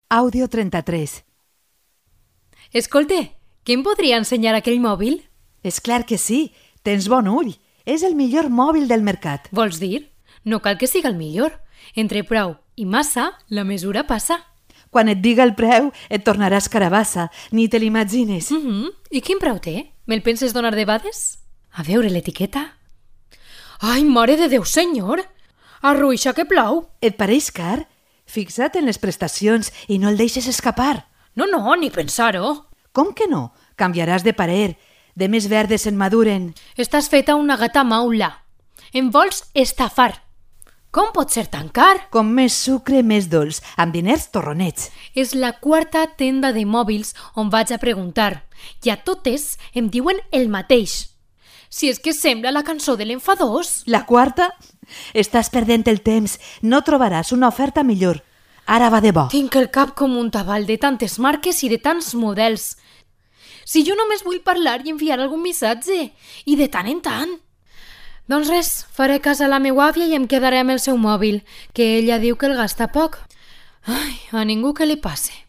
Àudio 33. Escolte, què em podria ensenyar aquell mòbil? És clar que sí, tens bon ull. És el millor mòbil del mercat. Vols dir? No cal que siga el millor. Entre prou i massa, la mesura passa. Quan et diga el preu, et tornaràs carabassa. Ni te l'imagines. I quin preu té? Me'l penses donar de bades? A veure l'etiqueta. Ai, mare de Déu, senyor! Arruixa que plou! Et pareix car? Fixa't en les prestacions i no el deixes escapar. No, ni pensar-ho. Com que no? Canviaràs de parer. De més verdes en maduren. Estàs feta una gata maula. Em vols estafar. Com pot ser tan car? Com més sucre, més dolç, amb diners torronets. És la quarta tenda de mòbils on vaig a preguntar i a totes em diuen el mateix. Si és que sembla la cançó de l'enfadós. La quarta? Estàs perdent el temps. No trobaràs una oferta millor. Ara va de bo. Tinc el cap com un tabal de tantes marques i de tants models. Si jo només vull parlar i enviar algun missatge, i de tant en tant. Doncs res, faré cas a la meva àvia i em quedaré amb el seu mòbil, que ella diu que el gasta poc. Ai, a ningú que li passe.